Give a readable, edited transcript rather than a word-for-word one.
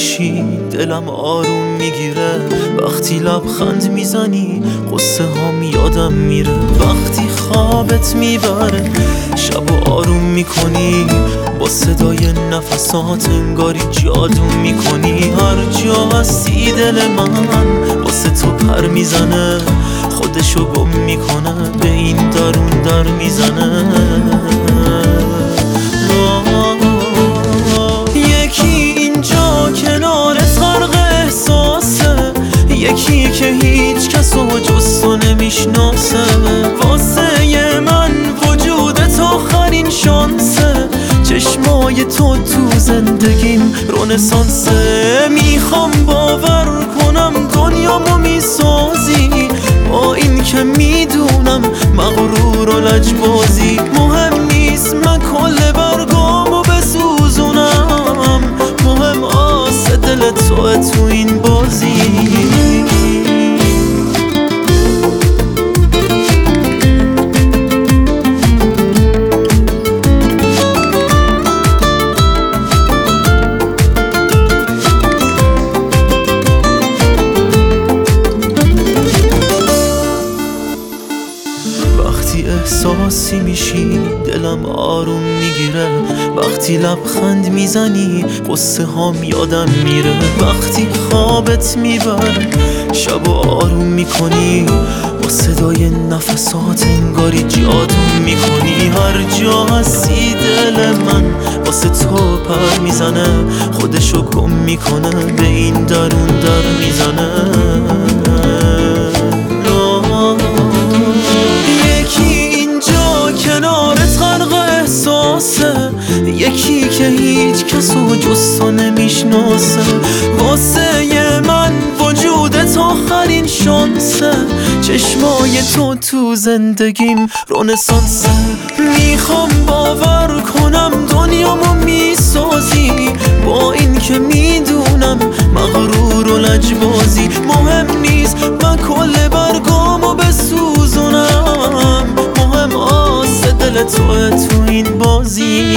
میشی دلم آروم میگیره، وقتی لبخند میزنی قصه هام یادم میره، وقتی خوابت میبره شب آروم میکنی، با صدای نفسات انگاری جادو میکنی، هر جا هستی دل من واسه تو پر میزنه، خودشو گم میکنه به این درون در میزنه. یکی اینجا کنارت غرق احساسه، یکی که هیچ کس و جز تو نمیشناسه، واسه من وجودت آخرین شانسه، چشمای تو زندگیم رنسانسه، میخوام باور کنم دنیامو میسازی، با این که میدونم مغرور و لجبازی، مهم نیست من کل برگامو بسوزونم، مهم آس دل تو این بازی. وقتی احساسی میشی دلم آروم میگیره، وقتی لبخند میزنی قصه هام یادم میره، وقتی خوابت میبره شب آروم میکنی، با صدای نفسات انگاری جادو میکنی، هر جا هستی دل من واسه تو پر میزنه، خودشو گم میکنه به این درون در میزنه. کنارت غرق احساسه، یکی که هیچ کس و جز تو نمیشناسه، واسه من وجودت آخرین شانسه، چشمای تو زندگیم رنسانسه، میخوام باور کنم دنیامو میسازی، با این که میدونم مغرور و لجبازی، مهم نیست من کل برگامو بسوزونم، مهم آس دل تو این بازی.